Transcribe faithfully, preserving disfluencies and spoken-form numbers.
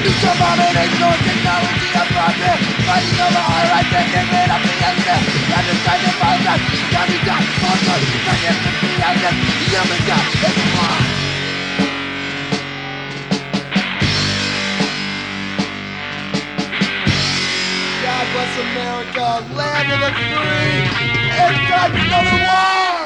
abomination, technology of progress, fighting over our rights and getting rid of the evidence. And it's time to find out, coming down, focus, forget the evidence, human God is one. God bless America, land of the free, and God another war!